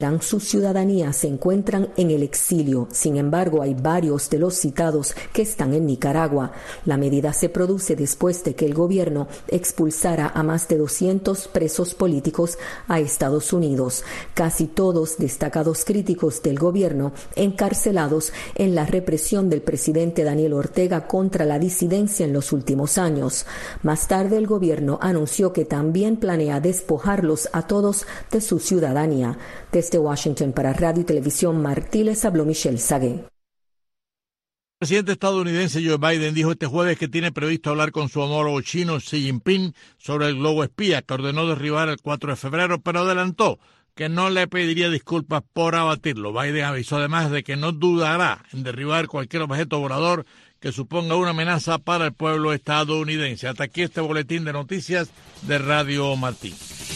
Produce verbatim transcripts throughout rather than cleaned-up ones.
su ciudadanía se encuentran en el exilio. Sin embargo, hay varios de los citados que están en Nicaragua. La medida se produce después de que el gobierno expulsara a más de doscientos presos políticos a Estados Unidos, casi todos destacados críticos del gobierno encarcelados en la represión del presidente Daniel Ortega contra la disidencia en los últimos años. Más tarde, el gobierno anunció que también planea despojarlos a todos de su ciudadanía. Desde Washington para Radio y Televisión Martí les habló Michelle Sagué. El presidente estadounidense Joe Biden dijo este jueves que tiene previsto hablar con su homólogo chino Xi Jinping sobre el globo espía que ordenó derribar el cuatro de febrero, pero adelantó que no le pediría disculpas por abatirlo. Biden avisó además de que no dudará en derribar cualquier objeto volador que suponga una amenaza para el pueblo estadounidense. Hasta aquí este boletín de noticias de Radio Martí.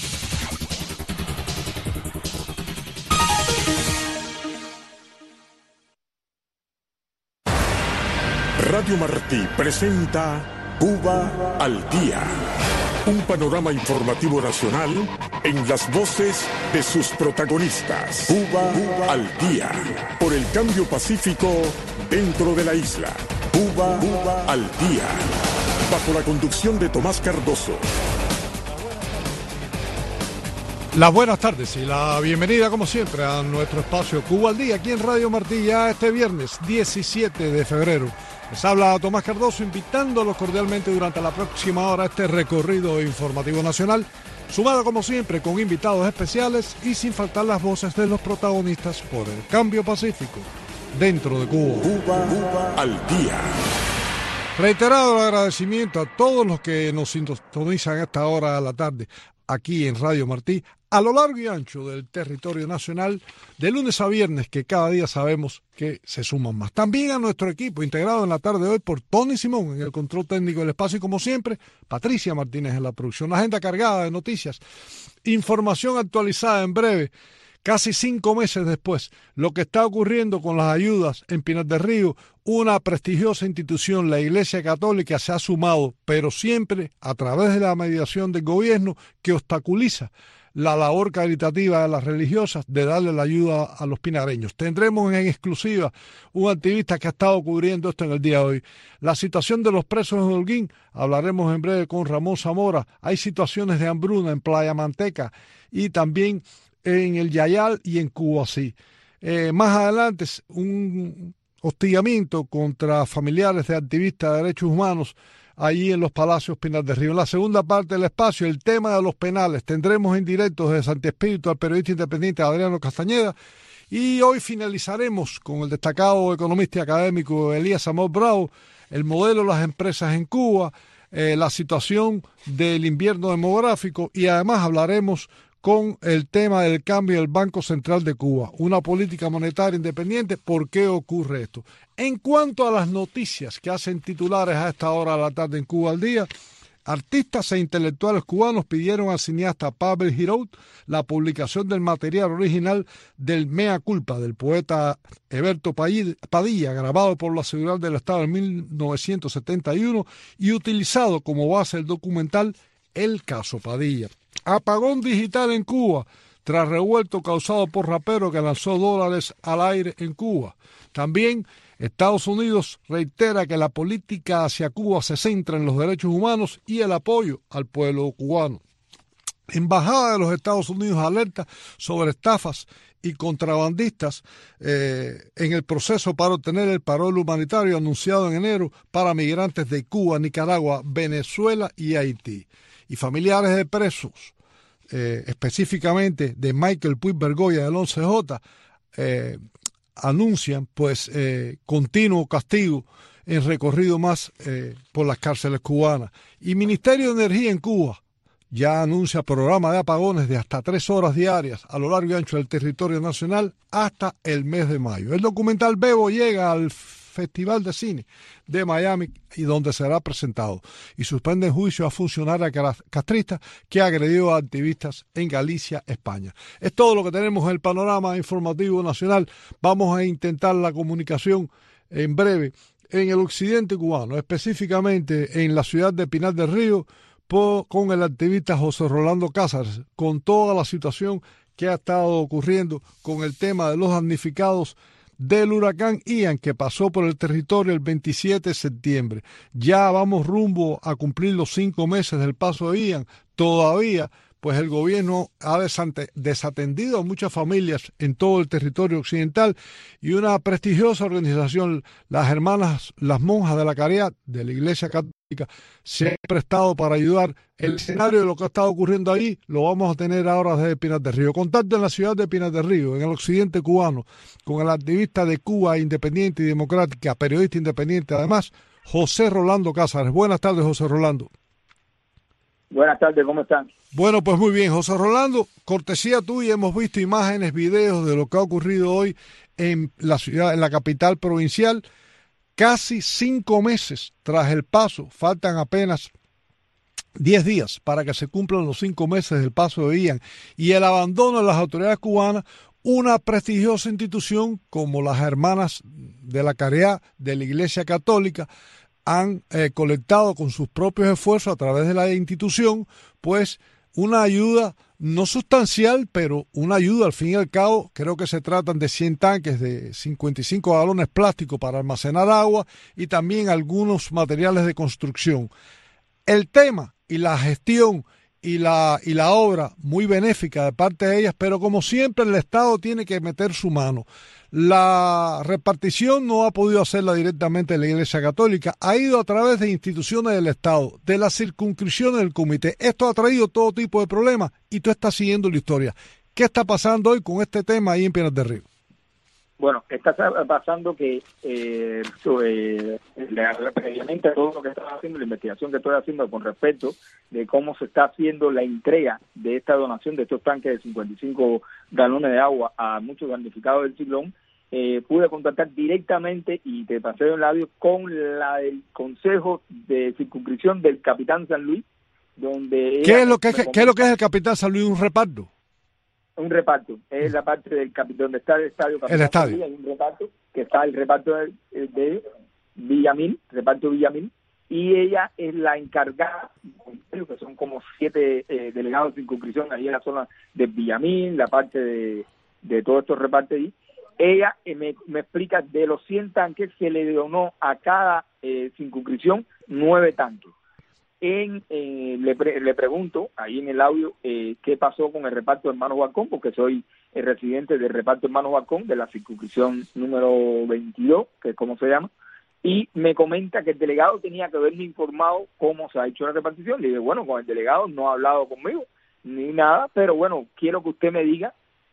Radio Martí presenta Cuba al Día, un panorama informativo nacional en las voces de sus protagonistas. Cuba, Cuba al Día, por el cambio pacífico dentro de la isla. Cuba, Cuba al Día, bajo la conducción de Tomás Cardoso. Las buenas tardes y la bienvenida como siempre a nuestro espacio Cuba al Día aquí en Radio Martí ya este viernes diecisiete de febrero. Les habla Tomás Cardoso invitándolos cordialmente durante la próxima hora a este recorrido informativo nacional, sumado como siempre con invitados especiales y sin faltar las voces de los protagonistas por el cambio pacífico dentro de Cuba. Cuba, Cuba al Día. Reiterado el agradecimiento a todos los que nos sintonizan a esta hora de la tarde aquí en Radio Martí, a lo largo y ancho del territorio nacional, de lunes a viernes, que cada día sabemos que se suman más. También a nuestro equipo, integrado en la tarde de hoy por Tony Simón en el control técnico del espacio y como siempre, Patricia Martínez en la producción. Una agenda cargada de noticias, información actualizada en breve, casi cinco meses después, lo que está ocurriendo con las ayudas en Pinar del Río, una prestigiosa institución, la Iglesia Católica, se ha sumado, pero siempre a través de la mediación del gobierno que obstaculiza la labor caritativa de las religiosas de darle la ayuda a los pinareños. Tendremos en exclusiva un activista que ha estado cubriendo esto en el día de hoy. La situación de los presos en Holguín, hablaremos en breve con Ramón Zamora. Hay situaciones de hambruna en Playa Manteca y también en el Yayal y en Cubasí. Eh, más adelante, un hostigamiento contra familiares de activistas de derechos humanos allí en los Palacios Pinar del Río. En la segunda parte del espacio, el tema de los penales. Tendremos en directo desde Santi Espíritu al periodista independiente Adriano Castañeda y hoy finalizaremos con el destacado economista y académico Elías Amor Bravo, el modelo de las empresas en Cuba, eh, la situación del invierno demográfico y además hablaremos con el tema del cambio del Banco Central de Cuba, una política monetaria independiente. ¿Por qué ocurre esto? En cuanto a las noticias que hacen titulares a esta hora de la tarde en Cuba al Día, artistas e intelectuales cubanos pidieron al cineasta Pavel Giraud la publicación del material original del Mea Culpa del poeta Eberto Padilla, grabado por la Seguridad del Estado en mil novecientos setenta y uno y utilizado como base del documental El Caso Padilla. Apagón digital en Cuba, tras revuelto causado por rapero que lanzó dólares al aire en Cuba. También Estados Unidos reitera que la política hacia Cuba se centra en los derechos humanos y el apoyo al pueblo cubano. Embajada de los Estados Unidos alerta sobre estafas y contrabandistas eh, en el proceso para obtener el parol humanitario anunciado en enero para migrantes de Cuba, Nicaragua, Venezuela y Haití. Y familiares de presos, eh, específicamente de Michael Puig Bergoya del once J, eh, anuncian pues eh, continuo castigo en recorrido más eh, por las cárceles cubanas. Y Ministerio de Energía en Cuba ya anuncia programa de apagones de hasta tres horas diarias a lo largo y ancho del territorio nacional hasta el mes de mayo. El documental Bebo llega al Festival de Cine de Miami y donde será presentado. Y suspenden juicio a funcionaria castrista que agredió a activistas en Galicia, España. Es todo lo que tenemos en el panorama informativo nacional. Vamos a intentar la comunicación en breve en el occidente cubano, específicamente en la ciudad de Pinar del Río, por, con el activista José Rolando Cázares, con toda la situación qué ha estado ocurriendo con el tema de los damnificados del huracán Ian, que pasó por el territorio el veintisiete de septiembre. Ya vamos rumbo a cumplir los cinco meses del paso de Ian. Todavía, pues el gobierno ha desatendido a muchas familias en todo el territorio occidental, y una prestigiosa organización, las hermanas, las monjas de la caridad de la Iglesia Católica, se han prestado para ayudar. El escenario de lo que ha estado ocurriendo ahí lo vamos a tener ahora desde Pinar del Río. Contacto en la ciudad de Pinar del Río, en el occidente cubano, con el activista de Cuba Independiente y Democrática, periodista independiente además, José Rolando Cázares. Buenas tardes, José Rolando. Buenas tardes, ¿cómo están? Bueno, pues muy bien, José Rolando, cortesía tuya hemos visto imágenes, videos de lo que ha ocurrido hoy en la ciudad, en la capital provincial, casi cinco meses tras el paso, faltan apenas diez días para que se cumplan los cinco meses del paso de Ian, y el abandono de las autoridades cubanas. Una prestigiosa institución como las hermanas de la caridad de la Iglesia Católica han eh, colectado con sus propios esfuerzos a través de la institución, pues una ayuda no sustancial, pero una ayuda al fin y al cabo. Creo que se tratan de cien tanques de cincuenta y cinco galones plásticos para almacenar agua y también algunos materiales de construcción. El tema y la gestión y la, y la obra muy benéfica de parte de ellas, pero como siempre el Estado tiene que meter su mano. La repartición no ha podido hacerla directamente la Iglesia Católica, ha ido a través de instituciones del Estado, de las circunscripciones del comité. Esto ha traído todo tipo de problemas y tú estás siguiendo la historia. ¿Qué está pasando hoy con este tema ahí en Pinar del Río? Bueno, está pasando que eh, eh, previamente todo lo que estaba haciendo, la investigación que estoy haciendo con respecto de cómo se está haciendo la entrega de esta donación de estos tanques de cincuenta y cinco galones de agua a muchos damnificados del ciclón, eh, pude contactar directamente, y te pasé el audio, con la del Consejo de Circunscripción del Capitán San Luis, donde... ¿Qué es lo que es, ¿qué es lo que es el Capitán San Luis? ¿Un reparto? Un reparto, es la parte del capitán donde está el estadio. El estadio. Hay un reparto, que está el reparto de, de Villamil, reparto Villamil, y ella es la encargada, que son como siete eh, delegados de circunscripción ahí en la zona de Villamil, la parte de, de todos estos repartos ahí. Ella eh, me, me explica de los cien tanques se le donó a cada eh, circunscripción nueve tanques. En, eh, le, pre, le pregunto ahí en el audio eh, qué pasó con el reparto Hermanos Balcón, porque soy el residente del reparto Hermanos Balcón de la circunscripción número veintidós, que es como se llama, y me comenta que el delegado tenía que haberme informado cómo se ha hecho la repartición. Le dije, bueno, con el delegado no ha hablado conmigo ni nada, pero bueno, quiero que usted me diga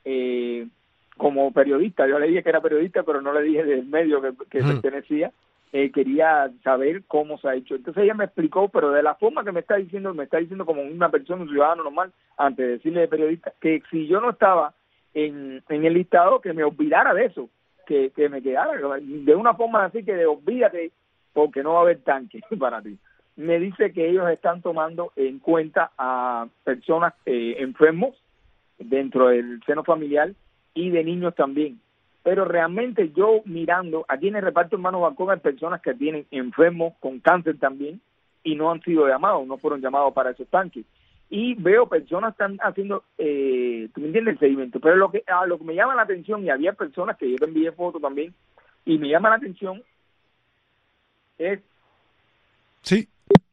eh, como periodista. Yo le dije que era periodista, pero no le dije del medio que, que mm. pertenecía. Eh, quería saber cómo se ha hecho. Entonces ella me explicó, pero de la forma que me está diciendo, me está diciendo como una persona, un ciudadano normal, antes de decirle de periodista, que si yo no estaba en, en el listado, que me olvidara de eso, que, que me quedara, de una forma así que de olvídate, porque no va a haber tanque para ti. Me dice que ellos están tomando en cuenta a personas eh, enfermos dentro del seno familiar y de niños también. Pero realmente yo mirando, aquí en el reparto Hermanos Balcón hay personas que tienen enfermos con cáncer también y no han sido llamados, no fueron llamados para esos tanques. Y veo personas que están haciendo, eh, tú me entiendes, el seguimiento. Pero lo que, a lo que me llama la atención, y había personas que yo te envié fotos también, y me llama la atención, es... Sí.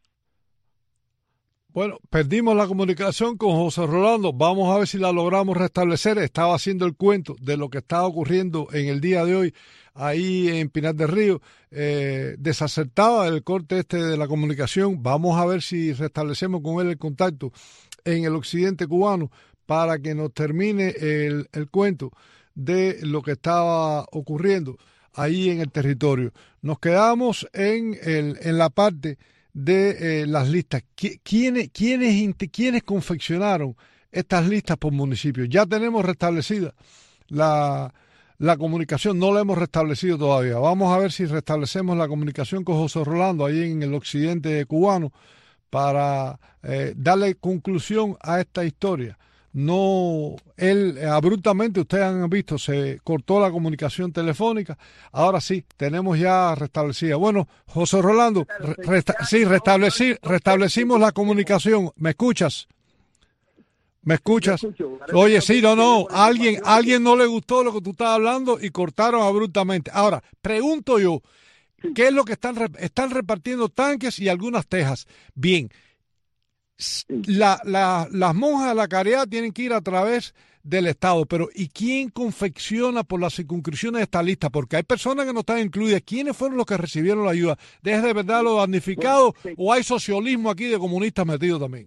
Bueno, perdimos la comunicación con José Rolando. Vamos a ver si la logramos restablecer. Estaba haciendo el cuento de lo que estaba ocurriendo en el día de hoy ahí en Pinar del Río. Eh, desacertaba el corte este de la comunicación. Vamos a ver si restablecemos con él el contacto en el occidente cubano para que nos termine el, el cuento de lo que estaba ocurriendo ahí en el territorio. Nos quedamos en, el, en la parte de eh, las listas. ¿Quiénes, quiénes, ¿Quiénes confeccionaron estas listas por municipio? Ya tenemos restablecida la, la comunicación, no la hemos restablecido todavía. Vamos a ver si restablecemos la comunicación con José Rolando ahí en el occidente cubano para eh, darle conclusión a esta historia. No, él eh, abruptamente, ustedes han visto, se cortó la comunicación telefónica. Ahora sí, tenemos ya restablecida. Bueno, José Rolando, resta, sí, restableci, restablecimos la comunicación. ¿Me escuchas? ¿Me escuchas? Me escucho. Oye, sí, no, no, alguien, alguien no le gustó lo que tú estabas hablando y cortaron abruptamente. Ahora, pregunto yo, ¿qué es lo que están, están repartiendo tanques y algunas tejas? Bien, la, la, las monjas de la caridad tienen que ir a través del Estado, pero ¿y quién confecciona por las circunscripciones esta lista? Porque hay personas que no están incluidas. ¿Quiénes fueron los que recibieron la ayuda? ¿Es de verdad los damnificados bueno, sí. o hay socialismo aquí de comunistas metidos también?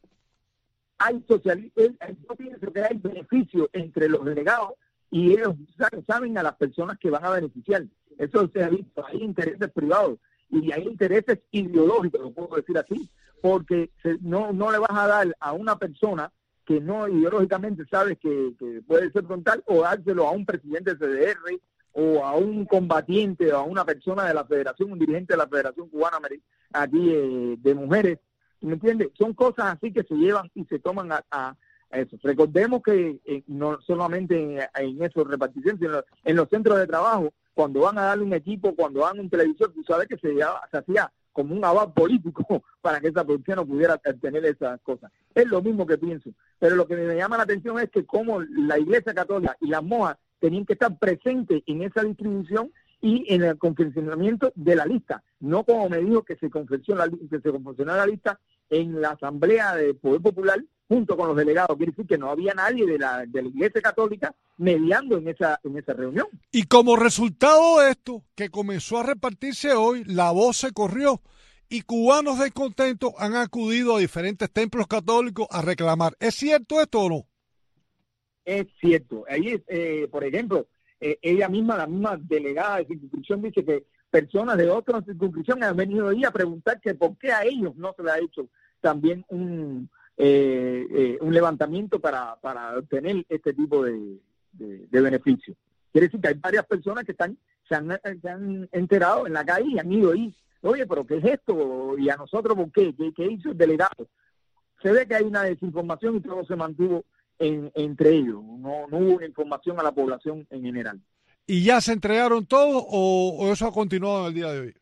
Hay socialismo, yo pienso que hay beneficio entre los delegados y ellos saben a las personas que van a beneficiar. Eso se ha visto, hay intereses privados y hay intereses ideológicos, lo puedo decir así, porque se, no, no le vas a dar a una persona que no ideológicamente sabes que, que puede ser frontal, o dárselo a un presidente de C D R o a un combatiente o a una persona de la federación, un dirigente de la Federación Cubana aquí eh, de mujeres, ¿me entiendes? Son cosas así que se llevan y se toman a, a, a eso. Recordemos que eh, no solamente en, en esos reparticiones, sino en los centros de trabajo, cuando van a darle un equipo, cuando dan un televisor, tú sabes que se, se hacía como un aval político para que esa producción no pudiera tener esas cosas. Es lo mismo que pienso. Pero lo que me llama la atención es que como la Iglesia Católica y las monjas tenían que estar presentes en esa distribución y en el confeccionamiento de la lista. No como me dijo que se confeccionó la, que se confeccionó la lista en la Asamblea de Poder Popular junto con los delegados. Quiere decir que no había nadie de la, de la Iglesia Católica mediando en esa, en esa reunión. Y como resultado de esto, que comenzó a repartirse hoy, la voz se corrió y cubanos descontentos han acudido a diferentes templos católicos a reclamar. ¿Es cierto esto o no? Es cierto. Ahí, eh, por ejemplo, eh, ella misma, la misma delegada de circunscripción, dice que personas de otra circunscripción han venido ahí a preguntar que por qué a ellos no se les ha hecho también un, eh, eh, un levantamiento para, para obtener este tipo de, de, de beneficios. Quiere decir que hay varias personas que están se han, se han enterado en la calle y han ido ahí. Oye, pero ¿qué es esto? ¿Y a nosotros por qué? ¿Qué, qué hizo el delegado? Se ve que hay una desinformación y todo se mantuvo en, entre ellos. No, no hubo una información a la población en general. ¿Y ya se entregaron todos o, o eso ha continuado en el día de hoy?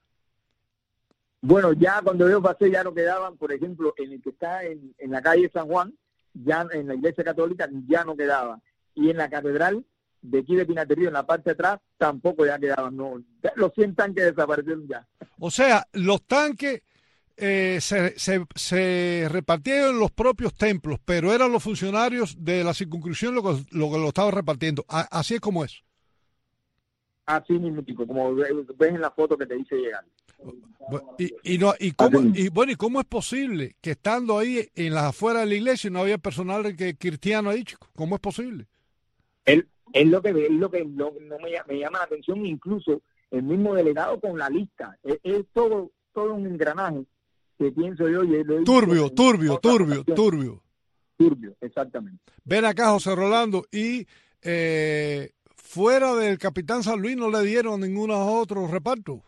Bueno, ya cuando yo pasé ya no quedaban, por ejemplo, en el que está en, en la calle San Juan, ya en la Iglesia Católica ya no quedaba. Y en la catedral de aquí de Pinaterío, en la parte de atrás, tampoco ya quedaban. No, los cien tanques desaparecieron ya. O sea, los tanques eh, se, se, se repartieron en los propios templos, pero eran los funcionarios de la circunscripción lo que lo, que lo estaban repartiendo. A, así es como es. Así mismo, tipo, como ves en la foto que te hice llegar. Y, y, no, y, cómo, y bueno, ¿y cómo es posible que estando ahí en las afueras de la iglesia no había personal que cristiano ahí, chico? ¿Cómo es posible? Él, es lo que es lo que no, no me, me llama la atención, incluso el mismo delegado con la lista. Es, es todo todo un engranaje que pienso yo. Y lo turbio, turbio, turbio, turbio. Turbio, exactamente. Ven acá, José Rolando, y eh, fuera del Capitán San Luis no le dieron ningún otro reparto.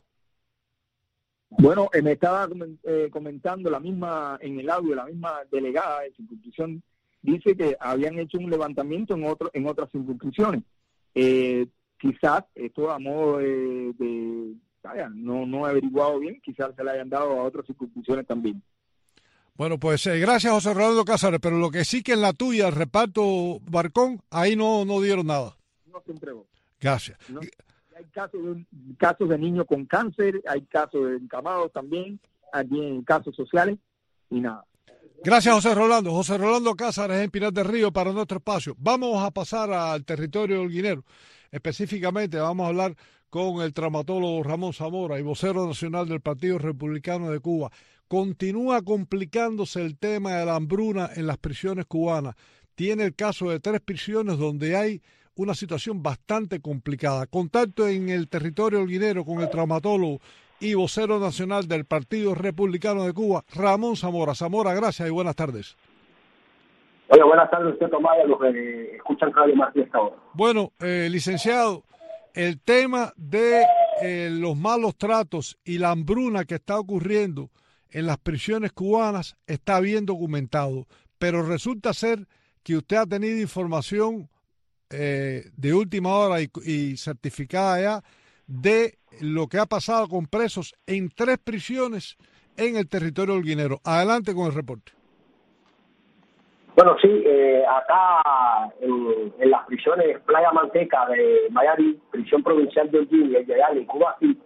Bueno, eh, me estaba eh, comentando la misma, en el audio, la misma delegada de circunscripción dice que habían hecho un levantamiento en otro en otras circunscripciones. Eh, quizás esto a modo de, de vaya, no, no he averiguado bien, quizás se le hayan dado a otras circunscripciones también. Bueno, pues eh, gracias José Rolando Cázares, pero lo que sí que en la tuya, el reparto Barcón, ahí no, no dieron nada. No se entregó. Gracias. No. Hay casos de, casos de niños con cáncer, hay casos de encamados también, aquí en casos sociales y nada. Gracias, José Rolando. José Rolando Cázares en Pinar del Río para nuestro espacio. Vamos a pasar al territorio holguinero. Específicamente vamos a hablar con el traumatólogo Ramón Zamora y vocero nacional del Partido Republicano de Cuba. Continúa complicándose el tema de la hambruna en las prisiones cubanas. Tiene el caso de tres prisiones donde hay una situación bastante complicada. Contacto en el territorio holguinero con el traumatólogo y vocero nacional del Partido Republicano de Cuba, Ramón Zamora. Zamora, gracias y buenas tardes. Hola, buenas tardes, usted Tomás, a los que escuchan Radio Martí esta hora. Bueno, eh, licenciado, el tema de eh, los malos tratos y la hambruna que está ocurriendo en las prisiones cubanas está bien documentado, pero resulta ser que usted ha tenido información eh, de última hora y, y certificada ya de lo que ha pasado con presos en tres prisiones en el territorio holguinero. Adelante con el reporte. Bueno, sí, eh, acá en, en las prisiones Playa Manteca de Miami, prisión provincial de Holguín, y allá en Cuba, sí,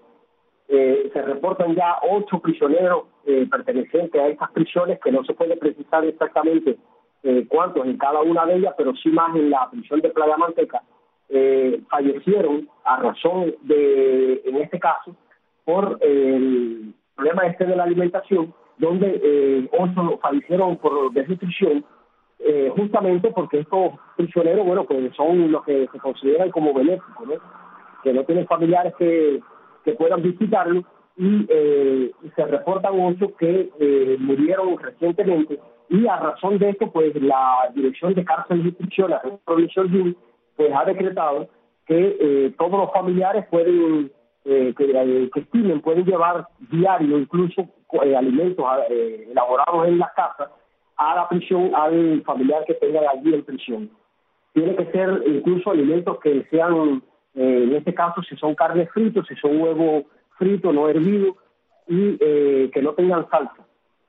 eh, se reportan ya ocho prisioneros eh, pertenecientes a estas prisiones, que no se puede precisar exactamente eh, cuántos en cada una de ellas, pero sí más en la prisión de Playa Manteca, eh, fallecieron a razón de, en este caso, por eh, el problema este de la alimentación, donde eh, ocho fallecieron por desnutrición, eh, justamente porque estos prisioneros, bueno, pues son los que se consideran como benéficos, ¿no? Que no tienen familiares que, que puedan visitarlos, y eh, se reportan ocho que eh, murieron recientemente, y a razón de esto, pues la Dirección de Cárcel y Instrucción, la provincial, pues ha decretado que eh, todos los familiares pueden, eh, que, eh, que estimen, pueden llevar diario incluso eh, alimentos eh, elaborados en las casas a la prisión, al familiar que tenga allí en prisión. Tiene que ser incluso alimentos que sean, eh, en este caso, si son carnes fritas, si son huevos fritos, no hervidos, y eh, que no tengan salsa.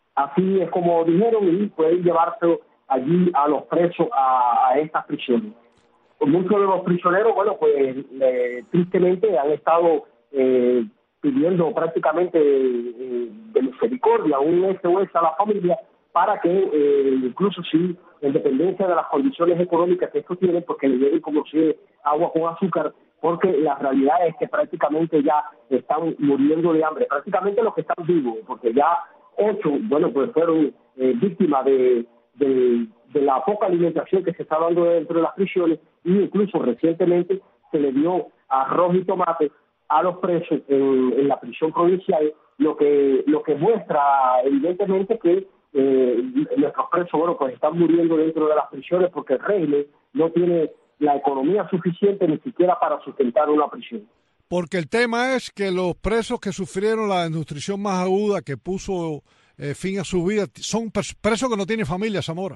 Así es como dijeron, y pueden llevarse allí a los presos a, a estas prisiones. Muchos de los prisioneros, bueno, pues eh, tristemente han estado eh, pidiendo prácticamente eh, de misericordia, un S O S a la familia, para que eh, incluso si, en dependencia de las condiciones económicas que estos tienen, porque le lleven como si agua con azúcar, porque la realidad es que prácticamente ya están muriendo de hambre, prácticamente los que están vivos, porque ya ocho, bueno, pues fueron eh, víctimas de, de, de la poca alimentación que se está dando dentro de las prisiones, y incluso recientemente se le dio arroz y tomate a los presos en, en la prisión provincial, lo que lo que muestra evidentemente que eh, nuestros presos, bueno, pues están muriendo dentro de las prisiones porque el régimen no tiene la economía suficiente ni siquiera para sustentar una prisión. Porque el tema es que los presos que sufrieron la desnutrición más aguda, que puso eh, fin a su vida, son presos que no tienen familia, Zamora.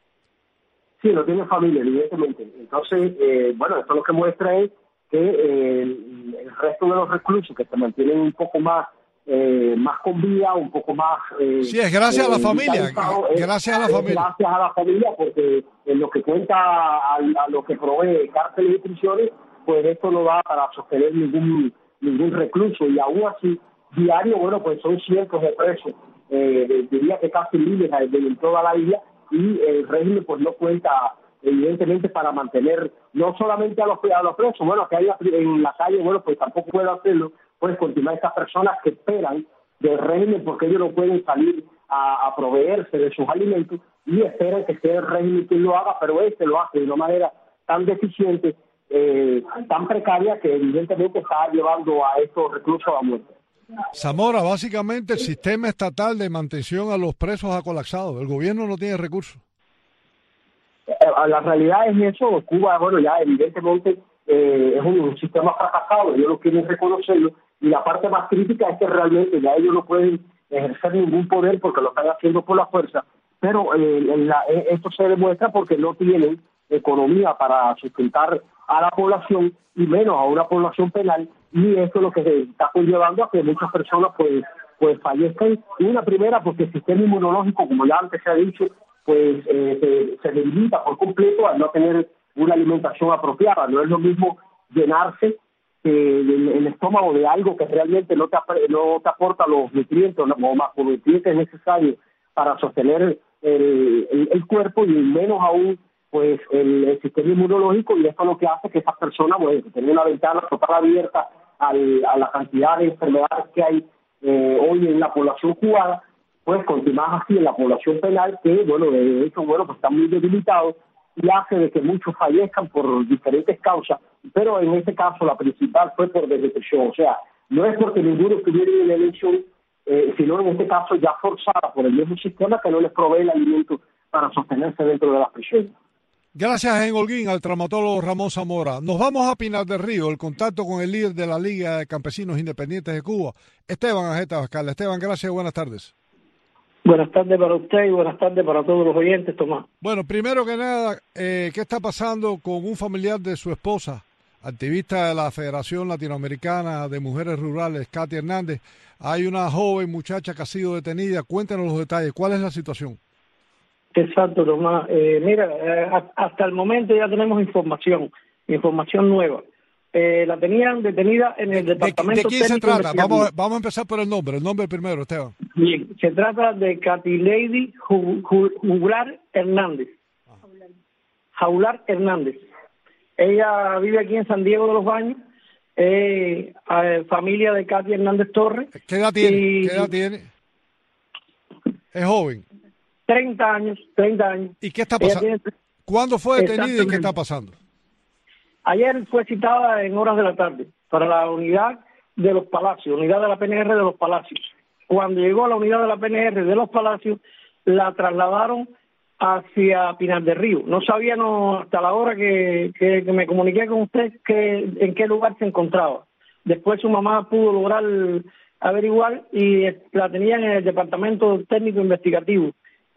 Sí, no tienen familia, evidentemente. Entonces, eh, bueno, esto lo que muestra es que eh, el resto de los reclusos que se mantienen un poco más eh, más con vida, un poco más... Eh, sí, es gracias eh, a la familia, es, gracias a la familia. Gracias a la familia, porque en lo que cuenta a, a lo que provee cárceles y prisiones, pues esto no va para sostener ningún ningún recluso, y aún así, diario, bueno, pues son cientos de presos, eh, diría que casi miles en toda la isla, y el régimen pues no cuenta evidentemente para mantener no solamente a los, a los presos, bueno, que hay en la calle, bueno, pues tampoco puede hacerlo, pues continuar estas personas que esperan del régimen, porque ellos no pueden salir a, a proveerse de sus alimentos, y esperan que sea el régimen quien lo haga, pero este lo hace de una manera tan deficiente, eh, tan precaria, que evidentemente está llevando a estos reclusos a la muerte. Zamora, básicamente el sistema estatal de mantención a los presos ha colapsado, el gobierno no tiene recursos. La realidad es eso. Cuba, bueno, ya evidentemente eh, es un, un sistema fracasado, ellos no quieren reconocerlo, y la parte más crítica es que realmente ya ellos no pueden ejercer ningún poder porque lo están haciendo por la fuerza, pero eh, en la, eh, esto se demuestra porque no tienen economía para sustentar a la población, y menos a una población penal, y esto es lo que se está conllevando a que muchas personas pues pues fallezcan. Y una primera, porque el sistema inmunológico, como ya antes se ha dicho, pues eh, se, se debilita por completo al no tener una alimentación apropiada. No es lo mismo llenarse eh, el, el estómago de algo que realmente no te, no te aporta los nutrientes, no, o más los nutrientes necesarios para sostener el, el, el cuerpo, y menos aún pues el, el sistema inmunológico, y esto es lo que hace que esas personas, bueno, que tengan una ventana total abierta al, a la cantidad de enfermedades que hay eh, hoy en la población cubana, pues continuar así en la población penal, que bueno, de hecho, bueno, pues está muy debilitado, y hace de que muchos fallezcan por diferentes causas, pero en este caso la principal fue por desnutrición. O sea, no es porque ninguno estuviera en la elección, eh, sino en este caso ya forzada por el mismo sistema que no les provee el alimento para sostenerse dentro de las prisiones. Gracias en Holguín al traumatólogo Ramón Zamora. Nos vamos a Pinar del Río, el contacto con el líder de la Liga de Campesinos Independientes de Cuba, Esteban Ajeta Bascal. Esteban, gracias y buenas tardes. Buenas tardes para usted y buenas tardes para todos los oyentes, Tomás. Bueno, primero que nada, eh, ¿qué está pasando con un familiar de su esposa, activista de la Federación Latinoamericana de Mujeres Rurales, Katia Hernández? Hay una joven muchacha que ha sido detenida. Cuéntenos los detalles. ¿Cuál es la situación? Exacto, Tomás. Eh, mira, eh, hasta el momento ya tenemos información, información nueva. Eh, la tenían detenida en el ¿De, departamento de, de quién se técnico trata? Vamos, a- vamos a empezar por el nombre, el nombre primero, Esteban. Bien, se trata de Katy Lady Ju- Ju- Juglar Hernández. Jaular Hernández. Ella vive aquí en San Diego de los Baños, eh, eh, familia de Katy Hernández Torres. ¿Qué edad tiene? Y ¿Qué edad tiene? Es joven. treinta años, treinta años. ¿Y qué está Ella pasando? tiene- ¿Cuándo fue detenida y qué Exactamente. está pasando? Ayer fue citada en horas de la tarde para la unidad de los Palacios, unidad de la P N R de los Palacios. Cuando llegó a la unidad de la P N R de los Palacios, la trasladaron hacia Pinar del Río. No sabíamos hasta la hora que, que, que me comuniqué con usted que en qué lugar se encontraba. Después su mamá pudo lograr averiguar y la tenían en el departamento técnico investigativo,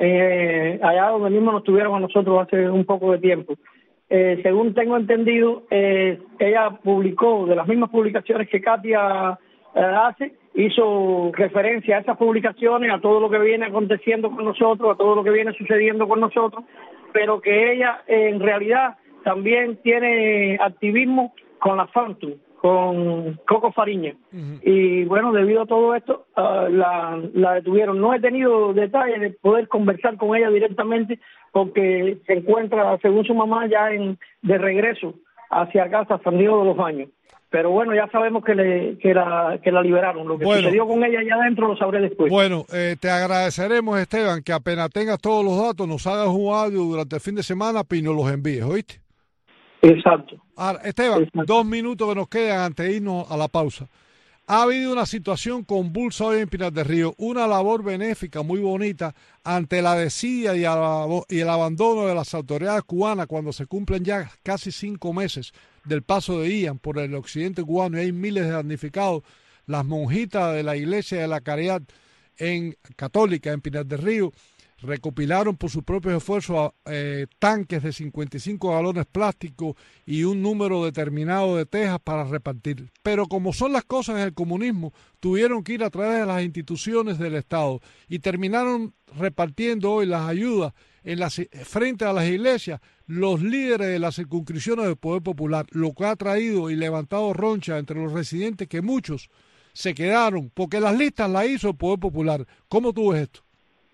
eh, allá donde mismo nos tuvieron a nosotros hace un poco de tiempo. Eh, según tengo entendido, eh, ella publicó, de las mismas publicaciones que Katia eh, hace, hizo referencia a esas publicaciones, a todo lo que viene aconteciendo con nosotros, a todo lo que viene sucediendo con nosotros, pero que ella eh, en realidad también tiene activismo con la Phantom, con Coco Fariña. Uh-huh. Y bueno, debido a todo esto, uh, la, la detuvieron. No he tenido detalles de poder conversar con ella directamente porque se encuentra, según su mamá, ya en de regreso hacia casa, San Diego de los Baños. Pero bueno, ya sabemos que, le, que, la, que la liberaron. Lo que bueno, sucedió con ella allá adentro lo sabré después. Bueno, eh, te agradeceremos, Esteban, que apenas tengas todos los datos, nos hagas un audio durante el fin de semana y nos los envíes, ¿oíste? Exacto. Ahora, Esteban, Exacto. Dos minutos que nos quedan antes de irnos a la pausa. Ha habido una situación convulsa hoy en Pinar del Río, una labor benéfica muy bonita ante la desidia y, y el abandono de las autoridades cubanas cuando se cumplen ya casi cinco meses del paso de Ian por el occidente cubano y hay miles de damnificados. Las monjitas de la Iglesia de la Caridad en católica en Pinar del Río recopilaron por sus propios esfuerzos eh, tanques de cincuenta y cinco galones plásticos y un número determinado de tejas para repartir. Pero como son las cosas en el comunismo, tuvieron que ir a través de las instituciones del Estado y terminaron repartiendo hoy las ayudas en las, frente a las iglesias los líderes de las circunscripciones del Poder Popular, lo que ha traído y levantado roncha entre los residentes que muchos se quedaron porque las listas las hizo el Poder Popular. ¿Cómo tú ves esto?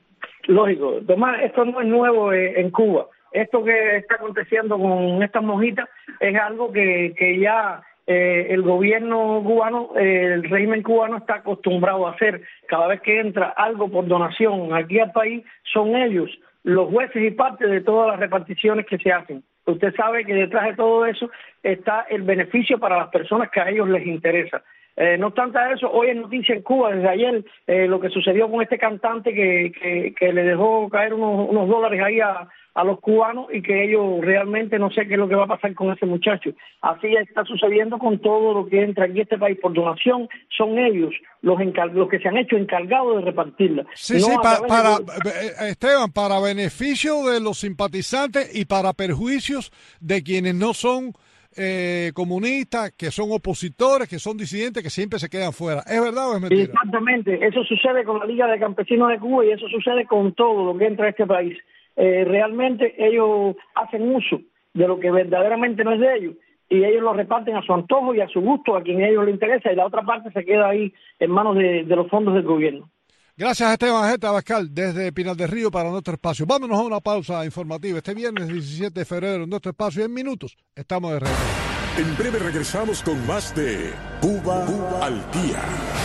Lógico, Tomás, esto no es nuevo eh, en Cuba. Esto que está aconteciendo con estas monjitas es algo que, que ya eh, el gobierno cubano, eh, el régimen cubano está acostumbrado a hacer. Cada vez que entra algo por donación aquí al país, son ellos los jueces y parte de todas las reparticiones que se hacen. Usted sabe que detrás de todo eso está el beneficio para las personas que a ellos les interesa. Eh, no obstante eso, hoy es noticia en Cuba, desde ayer, eh, lo que sucedió con este cantante que, que, que le dejó caer unos, unos dólares ahí a, a los cubanos y que ellos realmente no sé qué es lo que va a pasar con ese muchacho. Así está sucediendo con todo lo que entra aquí a este país por donación, son ellos los, encar- los que se han hecho encargados de repartirla. Sí, no sí, para, para de... Esteban, para beneficio de los simpatizantes y para perjuicios de quienes no son Eh, comunistas, que son opositores, que son disidentes, que siempre se quedan fuera. ¿Es verdad o es mentira? Exactamente, eso sucede con la Liga de Campesinos de Cuba y eso sucede con todo lo que entra a este país. Eh, realmente ellos hacen uso de lo que verdaderamente no es de ellos y ellos lo reparten a su antojo y a su gusto, a quien a ellos les interesa, y la otra parte se queda ahí en manos de, de los fondos del gobierno. Gracias, Esteban Jeta Abascal, desde Pinar del Río para nuestro espacio. Vámonos a una pausa informativa. Este viernes diecisiete de febrero en nuestro espacio, en minutos, estamos de regreso. En breve regresamos con más de Cuba, Cuba al Día.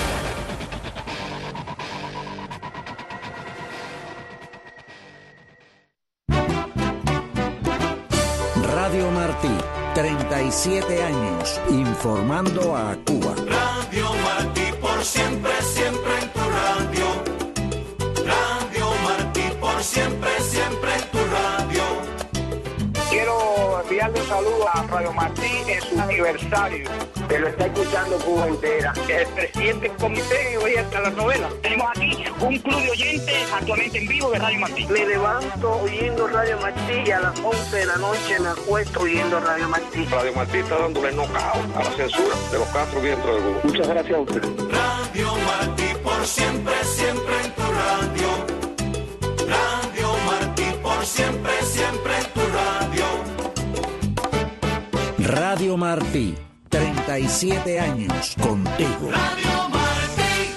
Radio Martí, treinta y siete años, informando a Cuba. Radio Martí, por siempre, siempre en tu radio. Radio Martí, por siempre, siempre en tu radio. Quiero enviarle un saludo a Radio Martí en su aniversario. Que lo está escuchando Cuba entera. El presidente del comité hoy hasta la novela. Tenemos aquí un club de oyentes actualmente en vivo de Radio Martí. Me levanto oyendo Radio Martí y a las once de la noche me acuesto oyendo Radio Martí. Radio Martí está dándole knockout a la censura de los Castro dentro de Cuba. Muchas gracias a usted. Radio Martí, por siempre, siempre en tu radio. Radio Martí, por siempre, siempre en tu radio. Radio Martí, treinta y siete años contigo. Radio Martí.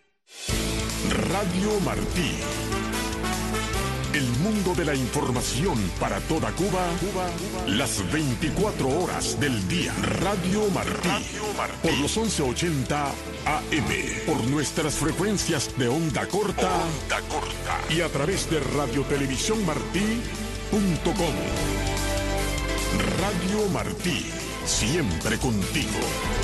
Radio Martí. El mundo de la información para toda Cuba, Cuba, las veinticuatro horas del día. Radio Martí, Radio Martí. Por los once ochenta A M, por nuestras frecuencias de onda corta, onda corta y a través de radiotelevisión martí punto com. Radio Martí, siempre contigo.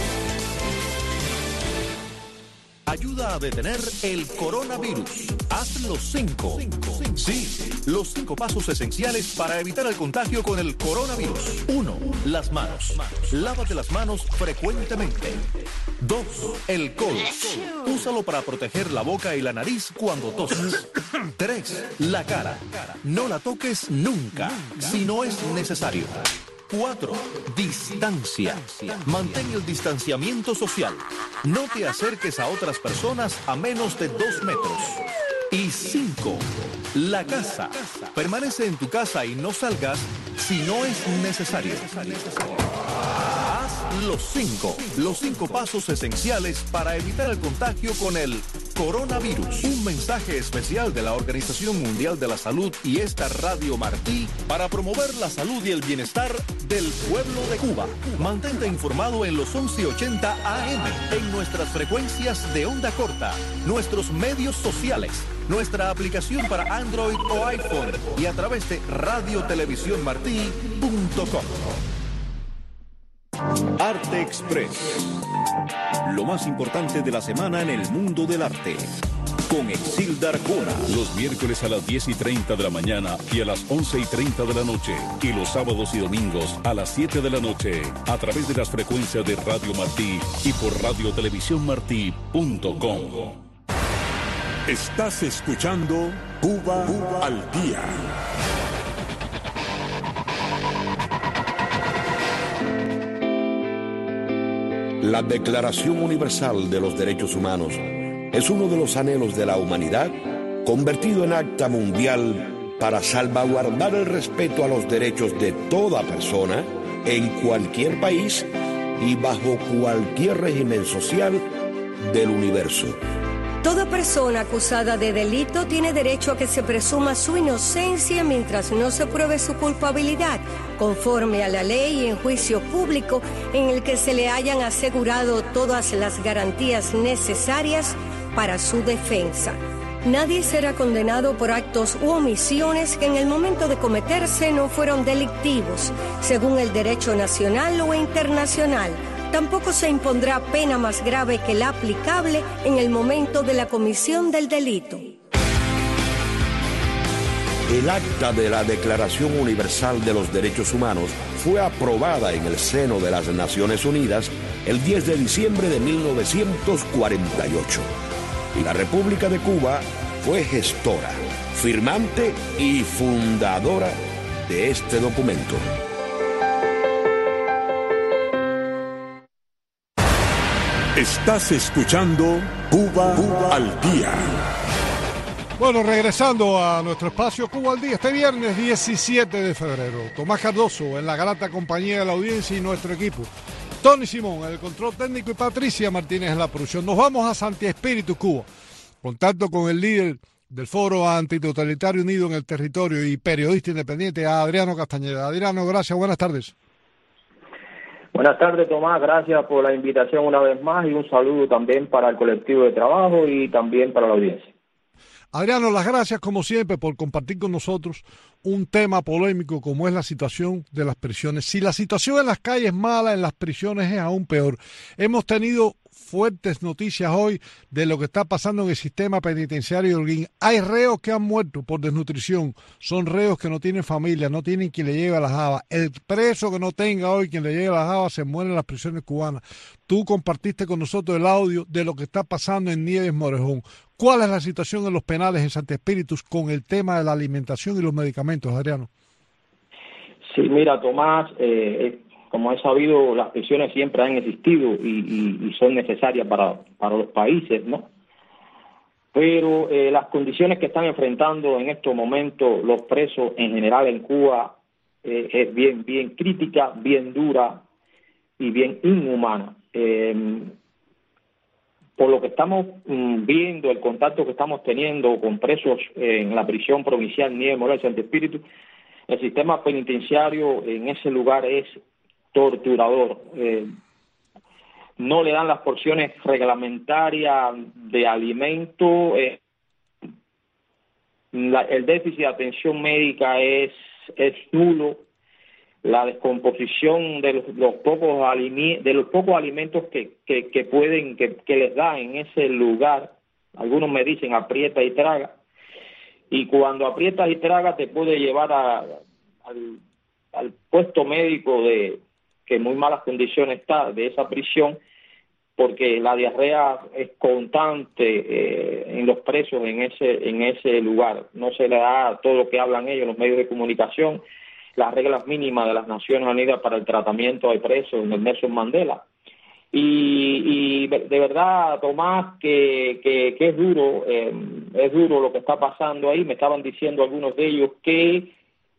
Ayuda a detener el coronavirus. Haz los cinco. Sí, los cinco pasos esenciales para evitar el contagio con el coronavirus. Uno, las manos. Lávate las manos frecuentemente. Dos, el codo. Úsalo para proteger la boca y la nariz cuando toses. Tres, la cara. No la toques nunca, si no es necesario. Cuatro, distancia. Mantén el distanciamiento social. No te acerques a otras personas a menos de dos metros. Y cinco, la casa. Permanece en tu casa y no salgas si no es necesario. Haz los cinco, los cinco pasos esenciales para evitar el contagio con el coronavirus. Un mensaje especial de la Organización Mundial de la Salud y esta Radio Martí para promover la salud y el bienestar del pueblo de Cuba. Mantente informado en los once ochenta A M, en nuestras frecuencias de onda corta, nuestros medios sociales, nuestra aplicación para Android o iPhone y a través de radio televisión martí punto com. Arte Express. Lo más importante de la semana en el mundo del arte. Con Exilda Arjona. Los miércoles a las diez y treinta de la mañana y a las once y treinta de la noche. Y los sábados y domingos a las siete de la noche. A través de las frecuencias de Radio Martí y por radio televisión martí punto com. Estás escuchando Cuba, Cuba al Día. La Declaración Universal de los Derechos Humanos es uno de los anhelos de la humanidad convertido en acta mundial para salvaguardar el respeto a los derechos de toda persona en cualquier país y bajo cualquier régimen social del universo. Toda persona acusada de delito tiene derecho a que se presuma su inocencia mientras no se pruebe su culpabilidad, conforme a la ley y en juicio público en el que se le hayan asegurado todas las garantías necesarias para su defensa. Nadie será condenado por actos u omisiones que en el momento de cometerse no fueron delictivos, según el derecho nacional o internacional. Tampoco se impondrá pena más grave que la aplicable en el momento de la comisión del delito. El acta de la Declaración Universal de los Derechos Humanos fue aprobada en el seno de las Naciones Unidas el diez de diciembre de mil novecientos cuarenta y ocho. Y la República de Cuba fue gestora, firmante y fundadora de este documento. Estás escuchando Cuba, Cuba al Día. Bueno, regresando a nuestro espacio Cuba al Día, este viernes diecisiete de febrero. Tomás Cardoso en la grata compañía de la audiencia y nuestro equipo. Tony Simón en el control técnico y Patricia Martínez en la producción. Nos vamos a Santi Espíritu, Cuba. Contacto con el líder del Foro Antitotalitario Unido en el Territorio y periodista independiente, Adriano Castañeda. Adriano, gracias, buenas tardes. Buenas tardes, Tomás, gracias por la invitación una vez más y un saludo también para el colectivo de trabajo y también para la audiencia. Adriano, las gracias como siempre por compartir con nosotros un tema polémico como es la situación de las prisiones. Si la situación en las calles es mala, en las prisiones es aún peor. Hemos tenido fuertes noticias hoy de lo que está pasando en el sistema penitenciario de Holguín. Hay reos que han muerto por desnutrición, son reos que no tienen familia, no tienen quien le lleve a las habas. El preso que no tenga hoy quien le lleve a las habas se muere en las prisiones cubanas. Tú compartiste con nosotros el audio de lo que está pasando en Nieves Morejón. ¿Cuál es la situación en los penales en Santi Espíritu con el tema de la alimentación y los medicamentos, Adriano? Sí, mira, Tomás, eh, como he sabido, las prisiones siempre han existido y, y, y son necesarias para, para los países, ¿no? pero eh, las condiciones que están enfrentando en estos momentos los presos en general en Cuba eh, es bien, bien crítica, bien dura y bien inhumana. Eh, por lo que estamos mm, viendo, el contacto que estamos teniendo con presos eh, en la prisión provincial Nieves Morales Santo Espíritu, el sistema penitenciario en ese lugar es torturador. Eh, no le dan las porciones reglamentarias de alimento, eh, la, el déficit de atención médica es, es nulo, la descomposición de los, los pocos alimi- de los pocos alimentos que, que, que pueden que, que les dan en ese lugar, algunos me dicen aprieta y traga, y cuando aprietas y tragas te puede llevar a, al, al puesto médico de que en muy malas condiciones está de esa prisión, porque la diarrea es constante eh, en los presos en ese en ese lugar. No se le da todo lo que hablan ellos, los medios de comunicación, las reglas mínimas de las Naciones Unidas para el tratamiento de presos en el Nelson Mandela. Y, y de verdad, Tomás, que, que, que es duro, eh, es duro lo que está pasando ahí. Me estaban diciendo algunos de ellos que,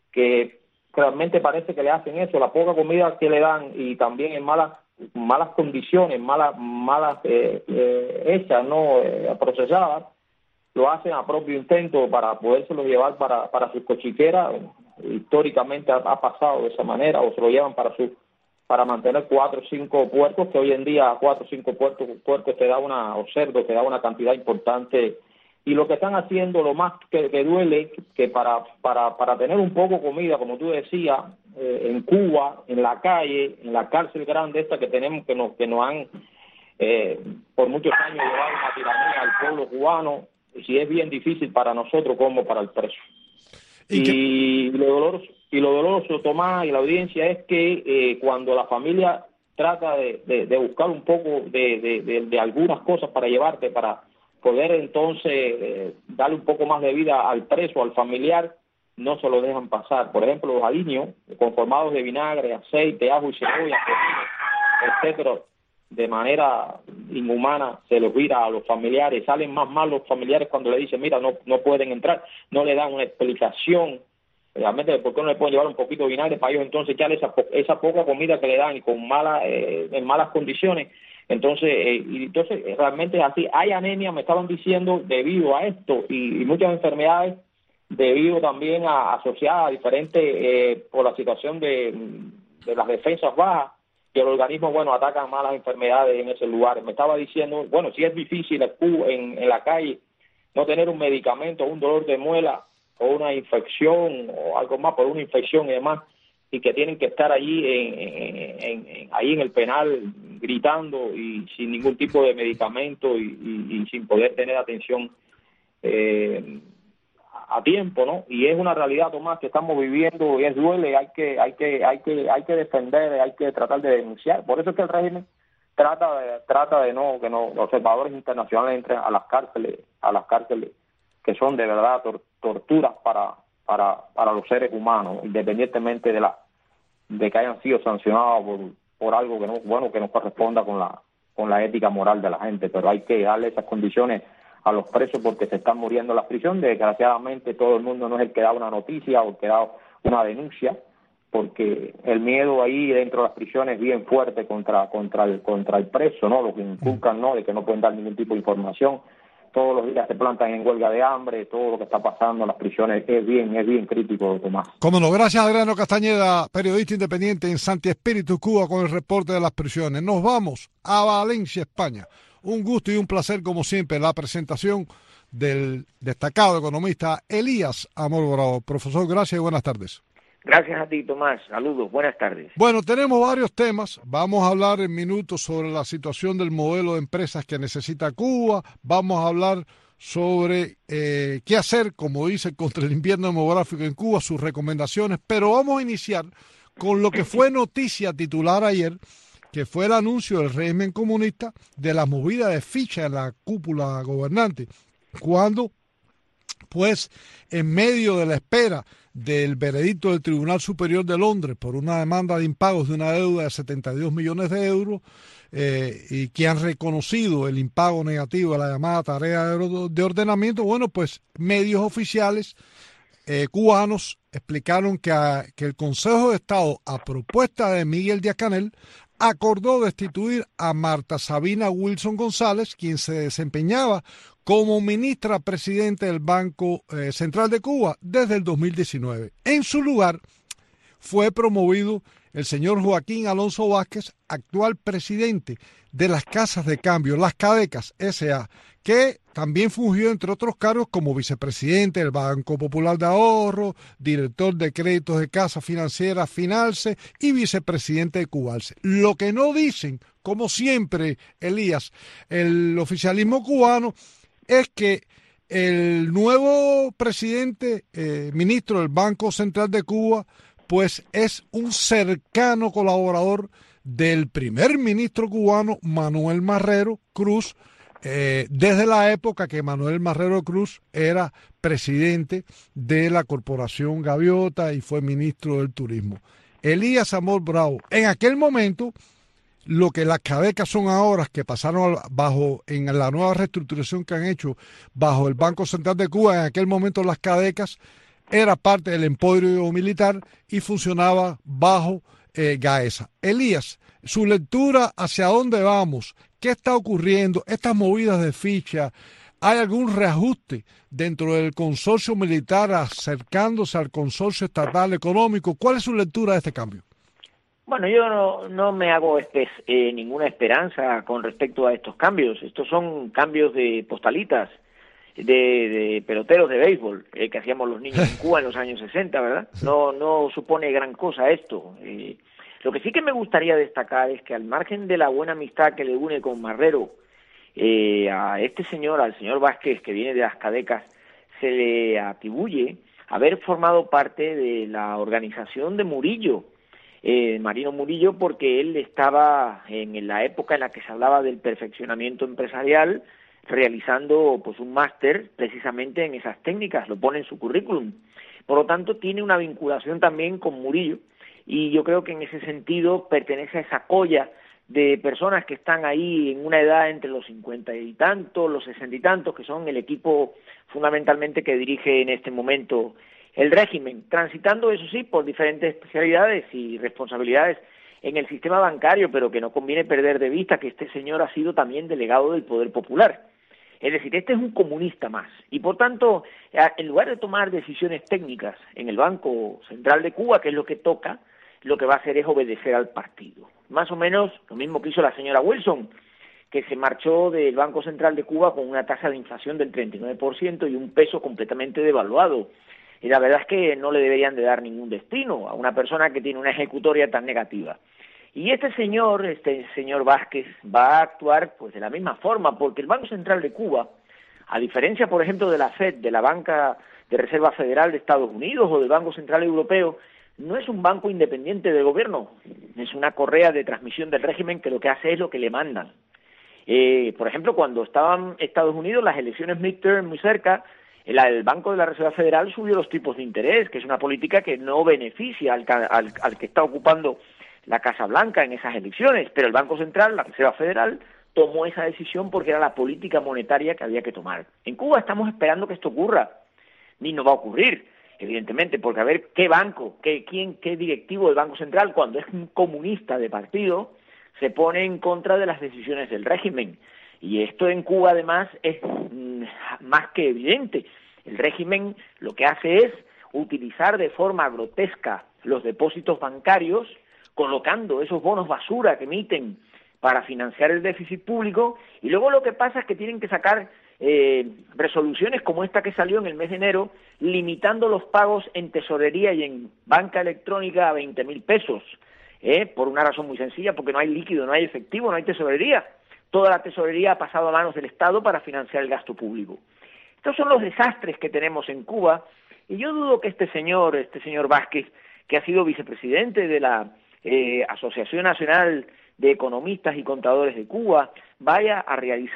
que realmente parece que le hacen eso, la poca comida que le dan y también en malas malas condiciones, malas malas eh, eh, hechas, no eh, procesadas, lo hacen a propio intento para podérselo llevar para, para sus cochiqueras. Históricamente ha, ha pasado de esa manera, o se lo llevan para su para mantener cuatro o cinco puercos, que hoy en día cuatro o cinco puercos, puercos te da una, o cerdos te da una cantidad importante. Y lo que están haciendo, lo más que, que duele, que para, para, para tener un poco de comida, como tú decías, eh, en Cuba, en la calle, en la cárcel grande esta que tenemos, que nos, que nos han eh, por muchos años llevado una tiranía al pueblo cubano, y si es bien difícil para nosotros como para el preso. Y, y lo doloroso, y lo doloroso, Tomás, y la audiencia, es que eh, cuando la familia trata de, de, de buscar un poco de, de, de, de algunas cosas para llevarte, para poder entonces eh, darle un poco más de vida al preso, al familiar, no se lo dejan pasar. Por ejemplo, los aliños conformados de vinagre, aceite, ajo y cebolla, etcétera, de manera inhumana se los vira a los familiares. Salen más mal los familiares cuando le dicen, mira, no no pueden entrar, no le dan una explicación realmente por qué no le pueden llevar un poquito de vinagre para ellos entonces echarle esa, esa poca comida que le dan y con mala, eh, en malas condiciones. Entonces, eh, y entonces realmente es así. Hay anemia, me estaban diciendo, debido a esto, y, y muchas enfermedades debido también a asociadas a diferentes, eh, por la situación de, de las defensas bajas, que el organismo, bueno, atacan malas enfermedades en ese lugar. Me estaba diciendo, bueno, si es difícil en, en la calle no tener un medicamento, un dolor de muela o una infección o algo más por una infección y demás, y que tienen que estar allí en, en, en, en, ahí en el penal gritando y sin ningún tipo de medicamento y, y, y sin poder tener atención eh, a tiempo, ¿no? Y es una realidad, Tomás, que estamos viviendo y es duele, hay que hay que hay que hay que defender, hay que tratar de denunciar. Por eso es que el régimen trata de trata de no que no los observadores internacionales entren a las cárceles, a las cárceles que son de verdad tor- torturas para para para los seres humanos, independientemente de la de que hayan sido sancionados por por algo que no bueno que no corresponda con la con la ética moral de la gente, pero hay que darle esas condiciones a los presos porque se están muriendo en las prisiones. Desgraciadamente todo el mundo no es el que da una noticia o el que da una denuncia, porque el miedo ahí dentro de las prisiones es bien fuerte contra contra el contra el preso, ¿no? Lo que inculcan, ¿no? De que no pueden dar ningún tipo de información. Todos los días se plantan en huelga de hambre, todo lo que está pasando en las prisiones es bien, es bien crítico, Tomás. Cómo no, gracias Adriano Castañeda, periodista independiente en Santi Espíritu, Cuba, con el reporte de las prisiones. Nos vamos a Valencia, España. Un gusto y un placer, como siempre, la presentación del destacado economista Elías Amor Bravo. Profesor, gracias y buenas tardes. Gracias a ti, Tomás. Saludos, buenas tardes. Bueno, tenemos varios temas. Vamos a hablar en minutos sobre la situación del modelo de empresas que necesita Cuba. Vamos a hablar sobre eh, qué hacer, como dice, contra el invierno demográfico en Cuba, sus recomendaciones. Pero vamos a iniciar con lo que fue noticia titular ayer, que fue el anuncio del régimen comunista de la movida de ficha en la cúpula gobernante, cuando pues en medio de la espera del veredicto del Tribunal Superior de Londres por una demanda de impagos de una deuda de setenta y dos millones de euros, eh, y que han reconocido el impago negativo de la llamada tarea de ordenamiento, bueno, pues medios oficiales eh, cubanos explicaron que, a, que el Consejo de Estado, a propuesta de Miguel Díaz-Canel, acordó destituir a Marta Sabina Wilson González, quien se desempeñaba como ministra presidente del Banco eh, Central de Cuba desde el dos mil diecinueve. En su lugar fue promovido el señor Joaquín Alonso Vázquez, actual presidente de las Casas de Cambio, las Cadecas S A, que también fungió, entre otros cargos, como vicepresidente del Banco Popular de Ahorro, director de créditos de Casa Financiera Finalce y vicepresidente de Cubalce. Lo que no dicen, como siempre, Elías, el oficialismo cubano, es que el nuevo presidente, eh, ministro del Banco Central de Cuba, pues es un cercano colaborador del primer ministro cubano, Manuel Marrero Cruz, eh, desde la época que Manuel Marrero Cruz era presidente de la Corporación Gaviota y fue ministro del Turismo. Elías Amor Bravo, en aquel momento, lo que las Cadecas son ahora, que pasaron bajo en la nueva reestructuración que han hecho bajo el Banco Central de Cuba, en aquel momento las Cadecas era parte del emporio militar y funcionaba bajo eh, Gaesa. Elías, su lectura hacia dónde vamos, qué está ocurriendo, estas movidas de ficha, ¿hay algún reajuste dentro del consorcio militar acercándose al consorcio estatal económico? ¿Cuál es su lectura de este cambio? Bueno, yo no, no me hago espe eh, ninguna esperanza con respecto a estos cambios. Estos son cambios de postalitas, de, de peloteros de béisbol eh, que hacíamos los niños en Cuba en los años sesenta, ¿verdad? No, no supone gran cosa esto. Eh, lo que sí que me gustaría destacar es que al margen de la buena amistad que le une con Marrero, eh, a este señor, al señor Vázquez, que viene de las Cadecas, se le atribuye haber formado parte de la organización de Murillo, eh, Marino Murillo, porque él estaba en la época en la que se hablaba del perfeccionamiento empresarial, realizando pues un máster precisamente en esas técnicas, lo pone en su currículum. Por lo tanto, tiene una vinculación también con Murillo, y yo creo que en ese sentido pertenece a esa colla de personas que están ahí en una edad entre los cincuenta y tantos, los sesenta y tantos, que son el equipo fundamentalmente que dirige en este momento el régimen, transitando, eso sí, por diferentes especialidades y responsabilidades en el sistema bancario, pero que no conviene perder de vista que este señor ha sido también delegado del Poder Popular. Es decir, este es un comunista más, y por tanto, en lugar de tomar decisiones técnicas en el Banco Central de Cuba, que es lo que toca, lo que va a hacer es obedecer al partido. Más o menos lo mismo que hizo la señora Wilson, que se marchó del Banco Central de Cuba con una tasa de inflación del treinta y nueve por ciento y un peso completamente devaluado. Y la verdad es que no le deberían de dar ningún destino a una persona que tiene una ejecutoria tan negativa. Y este señor, este señor Vázquez, va a actuar pues de la misma forma, porque el Banco Central de Cuba, a diferencia, por ejemplo, de la Fed, de la Banca de Reserva Federal de Estados Unidos o del Banco Central Europeo, no es un banco independiente del gobierno, es una correa de transmisión del régimen que lo que hace es lo que le mandan. Eh, por ejemplo, cuando estaban Estados Unidos, las elecciones midterm muy cerca, el, el Banco de la Reserva Federal subió los tipos de interés, que es una política que no beneficia al, al, al que está ocupando la Casa Blanca en esas elecciones, pero el Banco Central, la Reserva Federal, tomó esa decisión porque era la política monetaria que había que tomar. En Cuba estamos esperando que esto ocurra, ni no va a ocurrir, evidentemente, porque a ver qué banco, qué, quién, qué directivo del Banco Central, cuando es un comunista de partido, se pone en contra de las decisiones del régimen. Y esto en Cuba, además, es mm, más que evidente. El régimen lo que hace es utilizar de forma grotesca los depósitos bancarios, colocando esos bonos basura que emiten para financiar el déficit público, y luego lo que pasa es que tienen que sacar eh, resoluciones como esta que salió en el mes de enero, limitando los pagos en tesorería y en banca electrónica a veinte mil pesos, eh, por una razón muy sencilla, porque no hay líquido, no hay efectivo, no hay tesorería. Toda la tesorería ha pasado a manos del Estado para financiar el gasto público. Estos son los desastres que tenemos en Cuba, y yo dudo que este señor, este señor Vázquez, que ha sido vicepresidente de la eh, Asociación Nacional de Economistas y Contadores de Cuba, vaya a realizar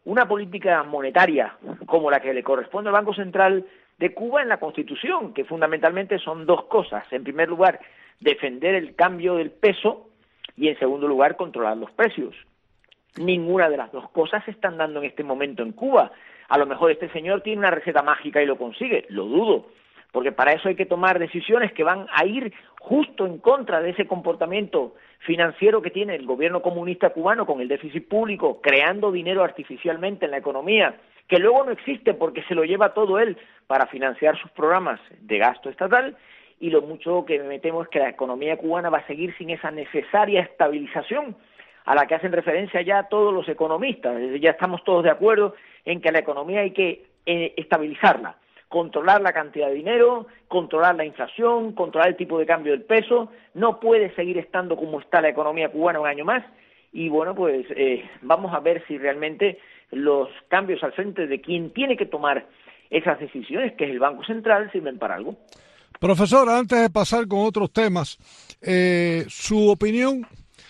una política monetaria como la que le corresponde al Banco Central de Cuba en la Constitución, que fundamentalmente son dos cosas. En primer lugar, defender el cambio del peso y, en segundo lugar, controlar los precios. Ninguna de las dos cosas se están dando en este momento en Cuba. A lo mejor este señor tiene una receta mágica y lo consigue, lo dudo, porque para eso hay que tomar decisiones que van a ir justo en contra de ese comportamiento financiero que tiene el gobierno comunista cubano con el déficit público, creando dinero artificialmente en la economía, que luego no existe porque se lo lleva todo él para financiar sus programas de gasto estatal, y lo mucho que me temo es que la economía cubana va a seguir sin esa necesaria estabilización a la que hacen referencia ya todos los economistas. Ya estamos todos de acuerdo en que la economía hay que eh, estabilizarla, controlar la cantidad de dinero, controlar la inflación, controlar el tipo de cambio del peso. No puede seguir estando como está la economía cubana un año más, y bueno, pues eh, vamos a ver si realmente los cambios al frente de quien tiene que tomar esas decisiones, que es el Banco Central, sirven para algo. Profesor, antes de pasar con otros temas, eh, su opinión,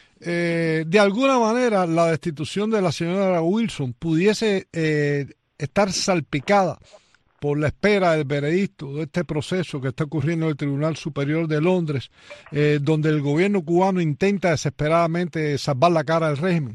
eh, de alguna manera la destitución de la señora Wilson pudiese eh, estar salpicada por la espera del veredicto de este proceso que está ocurriendo en el Tribunal Superior de Londres, eh, donde el gobierno cubano intenta desesperadamente salvar la cara del régimen.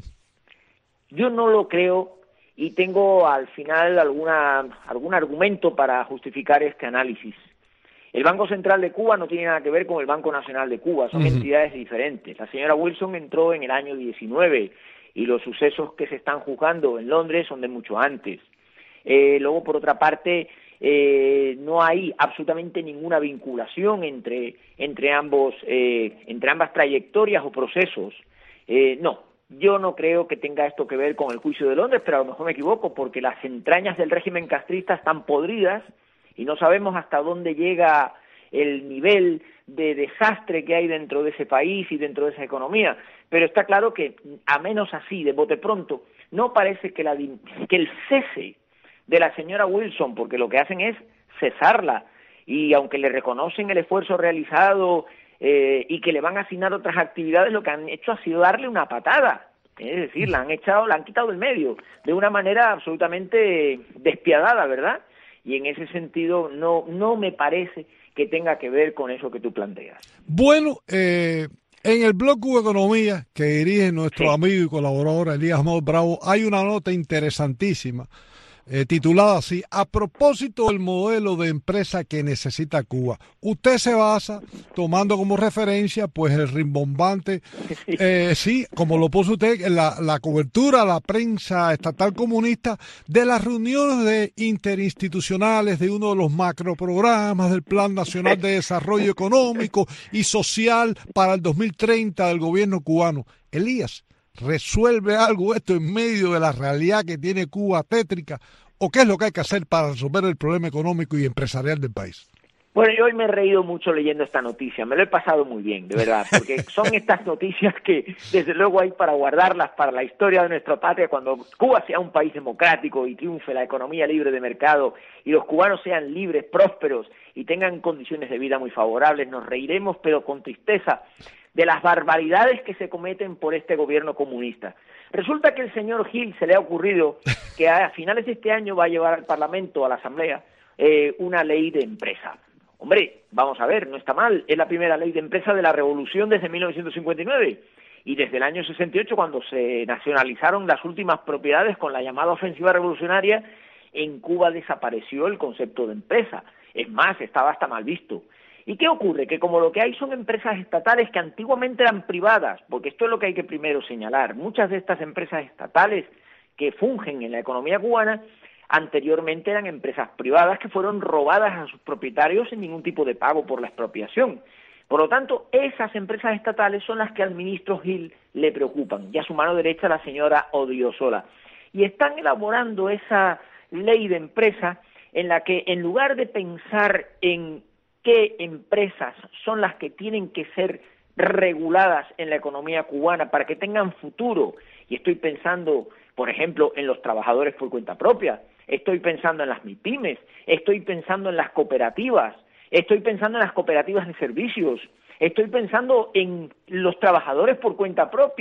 Yo no lo creo y tengo al final alguna algún argumento para justificar este análisis. El Banco Central de Cuba no tiene nada que ver con el Banco Nacional de Cuba, son uh-huh. entidades diferentes. La señora Wilson entró en el año diecinueve y los sucesos que se están juzgando en Londres son de mucho antes. Eh, luego, por otra parte, eh, no hay absolutamente ninguna vinculación entre, entre, ambos, eh, entre ambas trayectorias o procesos. Eh, no, yo no creo que tenga esto que ver con el juicio de Londres, pero a lo mejor me equivoco, porque las entrañas del régimen castrista están podridas y no sabemos hasta dónde llega el nivel de desastre que hay dentro de ese país y dentro de esa economía. Pero está claro que, a menos así, de bote pronto, no parece que, la, que el cese de la señora Wilson, porque lo que hacen es cesarla, y aunque le reconocen el esfuerzo realizado eh, y que le van a asignar otras actividades, lo que han hecho ha sido darle una patada, es decir, la han echado, la han quitado del medio, de una manera absolutamente despiadada, ¿verdad? Y en ese sentido no, no me parece que tenga que ver con eso que tú planteas. Bueno, eh, en el blog Cuba Economía, que dirige nuestro sí. amigo y colaborador Elías Amado Bravo, hay una nota interesantísima, Eh, titulada así: a propósito del modelo de empresa que necesita Cuba. Usted se basa tomando como referencia pues el rimbombante, eh, sí, como lo puso usted, la, la cobertura a la prensa estatal comunista de las reuniones de interinstitucionales de uno de los macroprogramas del Plan Nacional de Desarrollo Económico y Social para el dos mil treinta del gobierno cubano. Elías, ¿resuelve algo esto en medio de la realidad que tiene Cuba tétrica? ¿O qué es lo que hay que hacer para resolver el problema económico y empresarial del país? Bueno, yo hoy me he reído mucho leyendo esta noticia, me lo he pasado muy bien, de verdad, porque son estas noticias que desde luego hay para guardarlas para la historia de nuestra patria, cuando Cuba sea un país democrático y triunfe la economía libre de mercado y los cubanos sean libres, prósperos y tengan condiciones de vida muy favorables. Nos reiremos, pero con tristeza, de las barbaridades que se cometen por este gobierno comunista. Resulta que el señor Gil se le ha ocurrido que a finales de este año va a llevar al Parlamento, a la Asamblea, eh, una ley de empresa. Hombre, vamos a ver, no está mal, es la primera ley de empresa de la revolución desde mil novecientos cincuenta y nueve, y desde el año sesenta y ocho, cuando se nacionalizaron las últimas propiedades con la llamada ofensiva revolucionaria, en Cuba desapareció el concepto de empresa. Es más, estaba hasta mal visto. ¿Y qué ocurre? Que como lo que hay son empresas estatales que antiguamente eran privadas, porque esto es lo que hay que primero señalar, muchas de estas empresas estatales que fungen en la economía cubana anteriormente eran empresas privadas que fueron robadas a sus propietarios sin ningún tipo de pago por la expropiación. Por lo tanto, esas empresas estatales son las que al ministro Gil le preocupan, y a su mano derecha la señora Odriozola. Y están elaborando esa ley de empresa en la que, en lugar de pensar en qué empresas son las que tienen que ser reguladas en la economía cubana para que tengan futuro, y estoy pensando, por ejemplo, en los trabajadores por cuenta propia, estoy pensando en las MIPYMES, estoy pensando en las cooperativas, estoy pensando en las cooperativas de servicios, estoy pensando en los trabajadores por cuenta propia,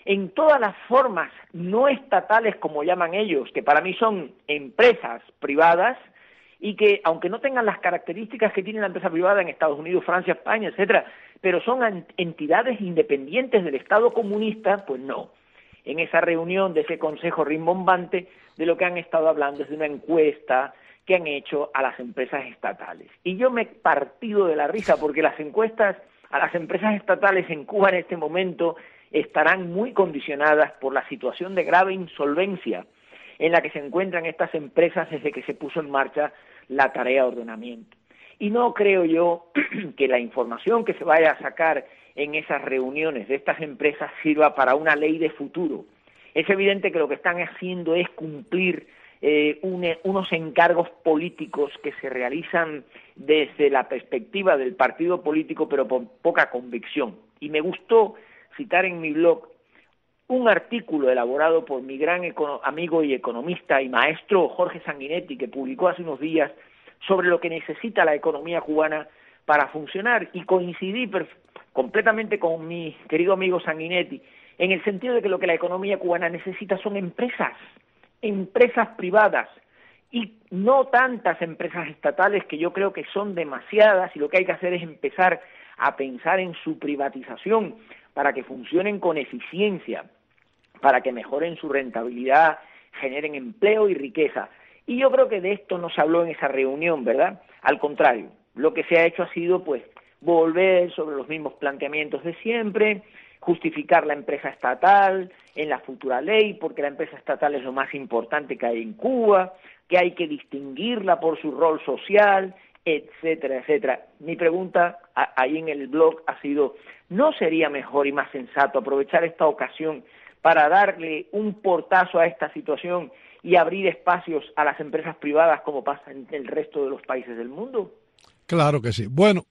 en todas las formas no estatales, como llaman ellos, que para mí son empresas privadas, y que, aunque no tengan las características que tiene la empresa privada en Estados Unidos, Francia, España, etcétera, pero son entidades independientes del Estado comunista, pues no. En esa reunión de ese consejo rimbombante, de lo que han estado hablando es de una encuesta que han hecho a las empresas estatales. Y yo me he partido de la risa porque las encuestas a las empresas estatales en Cuba en este momento estarán muy condicionadas por la situación de grave insolvencia en la que se encuentran estas empresas desde que se puso en marcha la tarea de ordenamiento. Y no creo yo que la información que se vaya a sacar en esas reuniones de estas empresas sirva para una ley de futuro. Es evidente que lo que están haciendo es cumplir eh, un, unos encargos políticos que se realizan desde la perspectiva del partido político, pero con poca convicción. Y me gustó citar en mi blog un artículo elaborado por mi gran amigo y economista y maestro Jorge Sanguinetti, que publicó hace unos días sobre lo que necesita la economía cubana para funcionar, y coincidí completamente con mi querido amigo Sanguinetti, en el sentido de que lo que la economía cubana necesita son empresas, empresas privadas, y no tantas empresas estatales, que yo creo que son demasiadas, y lo que hay que hacer es empezar a pensar en su privatización para que funcionen con eficiencia, para que mejoren su rentabilidad, generen empleo y riqueza. Y yo creo que de esto no se habló en esa reunión, ¿verdad? Al contrario, lo que se ha hecho ha sido, pues, volver sobre los mismos planteamientos de siempre, justificar la empresa estatal en la futura ley, porque la empresa estatal es lo más importante que hay en Cuba, que hay que distinguirla por su rol social, etcétera, etcétera. Mi pregunta a, ahí en el blog ha sido, ¿no sería mejor y más sensato aprovechar esta ocasión para darle un portazo a esta situación y abrir espacios a las empresas privadas como pasa en el resto de los países del mundo? Claro que sí. Bueno,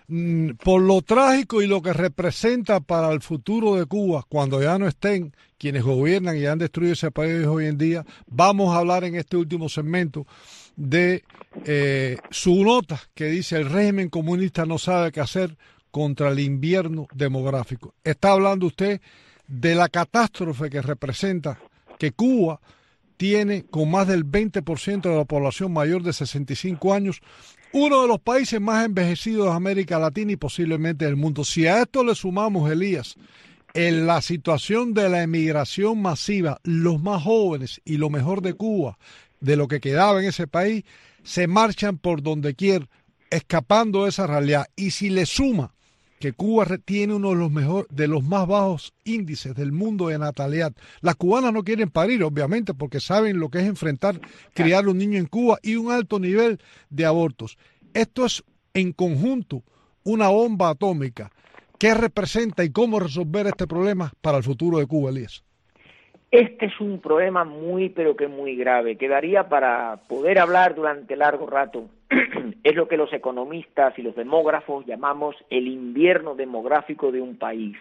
por lo trágico y lo que representa para el futuro de Cuba, cuando ya no estén quienes gobiernan y han destruido ese país hoy en día, vamos a hablar en este último segmento de eh, su nota que dice: el régimen comunista no sabe qué hacer contra el invierno demográfico. Está hablando usted de la catástrofe que representa que Cuba tiene, con más del veinte por ciento de la población mayor de sesenta y cinco años, uno de los países más envejecidos de América Latina y posiblemente del mundo. Si a esto le sumamos, Elías, en la situación de la emigración masiva, los más jóvenes y lo mejor de Cuba, de lo que quedaba en ese país, se marchan por donde quiera, escapando de esa realidad. Y si le suma que Cuba tiene uno de los mejor, de los más bajos índices del mundo de natalidad. Las cubanas no quieren parir, obviamente, porque saben lo que es enfrentar, criar un niño en Cuba, y un alto nivel de abortos. Esto es, en conjunto, una bomba atómica. ¿Qué representa y cómo resolver este problema para el futuro de Cuba, Elías? Este es un problema muy, pero que muy grave. Quedaría para poder hablar durante largo rato. Es lo que los economistas y los demógrafos llamamos el invierno demográfico de un país.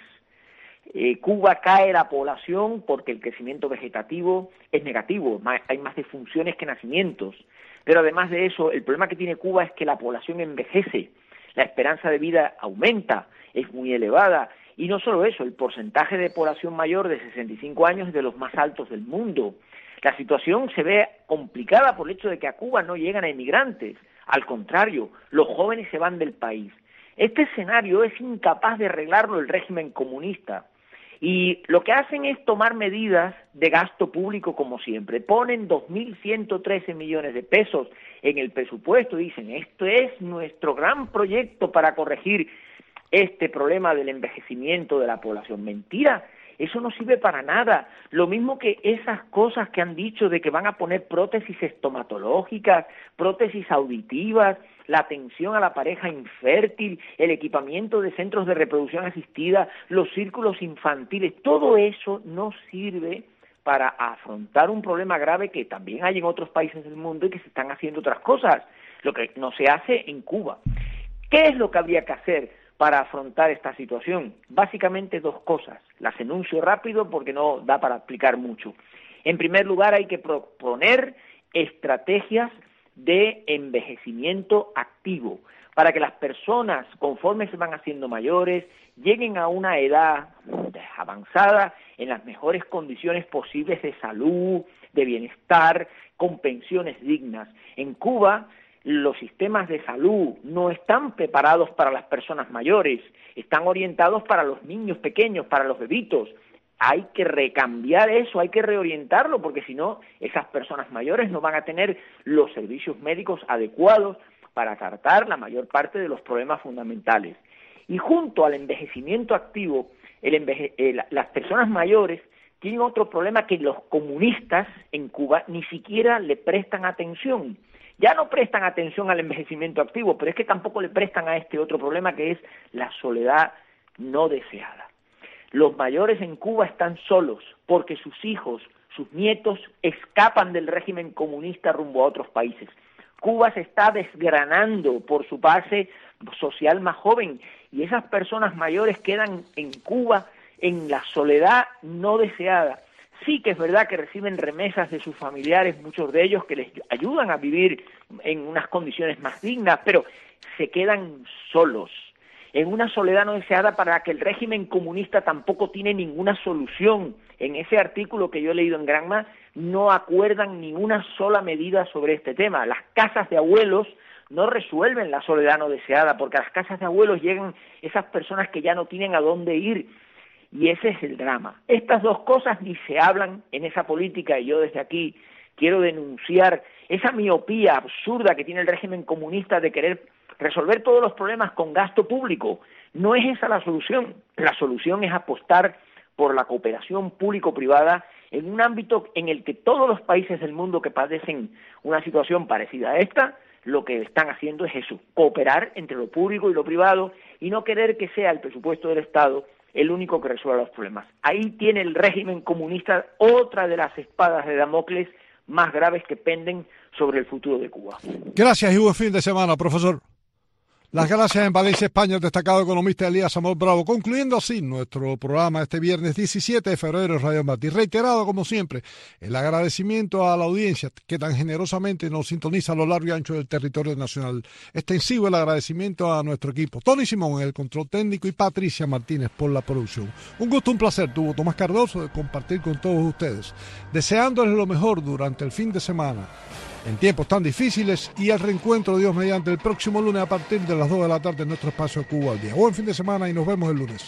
Eh, Cuba cae la población porque el crecimiento vegetativo es negativo, hay más defunciones que nacimientos. Pero además de eso, el problema que tiene Cuba es que la población envejece, la esperanza de vida aumenta, es muy elevada. Y no solo eso, el porcentaje de población mayor de sesenta y cinco años es de los más altos del mundo. La situación se ve complicada por el hecho de que a Cuba no llegan emigrantes. Al contrario, los jóvenes se van del país. Este escenario es incapaz de arreglarlo el régimen comunista. Y lo que hacen es tomar medidas de gasto público como siempre. Ponen dos mil ciento trece millones de pesos en el presupuesto y dicen, esto es nuestro gran proyecto para corregir este problema del envejecimiento de la población. Mentira, eso no sirve para nada. Lo mismo que esas cosas que han dicho de que van a poner prótesis estomatológicas, prótesis auditivas, la atención a la pareja infértil, el equipamiento de centros de reproducción asistida, los círculos infantiles, todo eso no sirve para afrontar un problema grave que también hay en otros países del mundo y que se están haciendo otras cosas, lo que no se hace en Cuba. ¿Qué es lo que habría que hacer para afrontar esta situación? Básicamente dos cosas. Las enuncio rápido porque no da para explicar mucho. En primer lugar, hay que proponer estrategias de envejecimiento activo, para que las personas, conforme se van haciendo mayores, lleguen a una edad avanzada en las mejores condiciones posibles de salud, de bienestar, con pensiones dignas. En Cuba, los sistemas de salud no están preparados para las personas mayores, están orientados para los niños pequeños, para los bebitos. Hay que recambiar eso, hay que reorientarlo, porque si no, esas personas mayores no van a tener los servicios médicos adecuados para tratar la mayor parte de los problemas fundamentales. Y junto al envejecimiento activo, el enveje el, las personas mayores tienen otro problema que los comunistas en Cuba ni siquiera le prestan atención. Ya no prestan atención al envejecimiento activo, pero es que tampoco le prestan a este otro problema, que es la soledad no deseada. Los mayores en Cuba están solos porque sus hijos, sus nietos escapan del régimen comunista rumbo a otros países. Cuba se está desgranando por su base social más joven y esas personas mayores quedan en Cuba en la soledad no deseada. Sí que es verdad que reciben remesas de sus familiares, muchos de ellos que les ayudan a vivir en unas condiciones más dignas, pero se quedan solos, en una soledad no deseada para la que el régimen comunista tampoco tiene ninguna solución. En ese artículo que yo he leído en Granma no acuerdan ni una sola medida sobre este tema. Las casas de abuelos no resuelven la soledad no deseada, porque a las casas de abuelos llegan esas personas que ya no tienen a dónde ir, y ese es el drama. Estas dos cosas ni se hablan en esa política, y yo desde aquí quiero denunciar esa miopía absurda que tiene el régimen comunista de querer resolver todos los problemas con gasto público. No es esa la solución. La solución es apostar por la cooperación público-privada en un ámbito en el que todos los países del mundo que padecen una situación parecida a esta, lo que están haciendo es eso, cooperar entre lo público y lo privado, y no querer que sea el presupuesto del Estado el único que resuelva los problemas. Ahí tiene el régimen comunista otra de las espadas de Damocles más graves que penden sobre el futuro de Cuba. Gracias y buen fin de semana, profesor. Las gracias en Valencia, España, al destacado economista Elías Amor Bravo. Concluyendo así nuestro programa este viernes diecisiete de febrero en Radio Martí. Reiterado, como siempre, el agradecimiento a la audiencia que tan generosamente nos sintoniza a lo largo y ancho del territorio nacional. Extensivo el agradecimiento a nuestro equipo. Tony Simón en el control técnico y Patricia Martínez por la producción. Un gusto, un placer, tuvo Tomás Cardoso de compartir con todos ustedes. Deseándoles lo mejor durante el fin de semana, en tiempos tan difíciles, y el reencuentro, Dios mediante, el próximo lunes a partir de las dos de la tarde en nuestro espacio Cuba al Día. Buen fin de semana y nos vemos el lunes.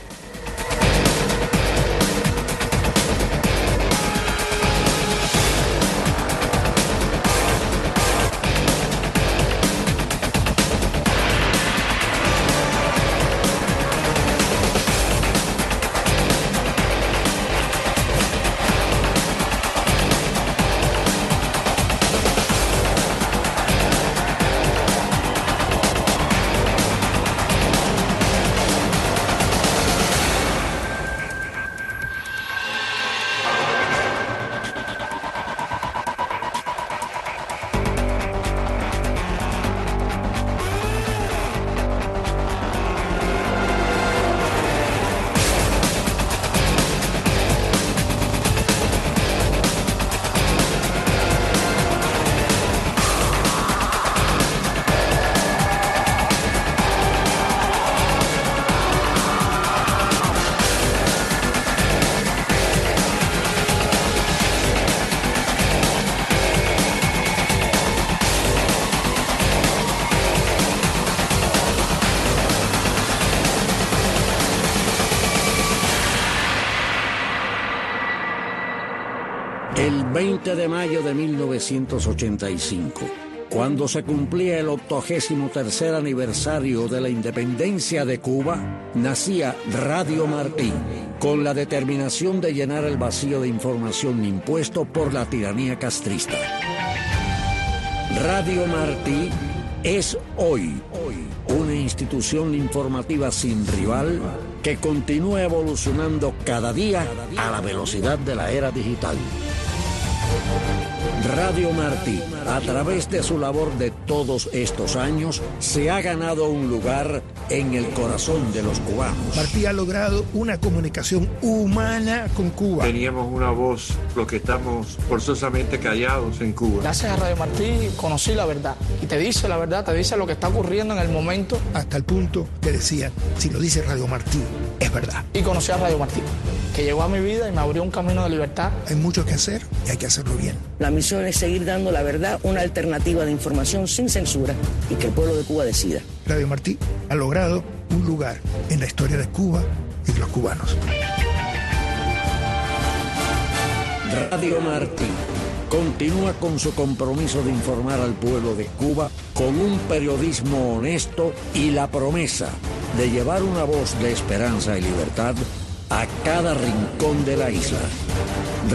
veinte de mayo de mil novecientos ochenta y cinco, cuando se cumplía el octogésimo tercer aniversario de la independencia de Cuba, nacía Radio Martí, con la determinación de llenar el vacío de información impuesto por la tiranía castrista. Radio Martí es hoy, hoy una institución informativa sin rival que continúa evolucionando cada día a la velocidad de la era digital. Radio Martí, a través de su labor de todos estos años, se ha ganado un lugar en el corazón de los cubanos. Martí ha logrado una comunicación humana con Cuba. Teníamos una voz, los que estamos forzosamente callados en Cuba. Gracias a Radio Martí conocí la verdad. Y te dice la verdad, te dice lo que está ocurriendo en el momento. Hasta el punto que decían, si lo dice Radio Martí, es verdad. Y conocí a Radio Martí, que llegó a mi vida y me abrió un camino de libertad. Hay mucho que hacer y hay que hacerlo bien. La misión es seguir dando la verdad, una alternativa de información sin censura y que el pueblo de Cuba decida. Radio Martí ha logrado un lugar en la historia de Cuba y de los cubanos. Radio Martí continúa con su compromiso de informar al pueblo de Cuba con un periodismo honesto y la promesa de llevar una voz de esperanza y libertad a cada rincón de la isla.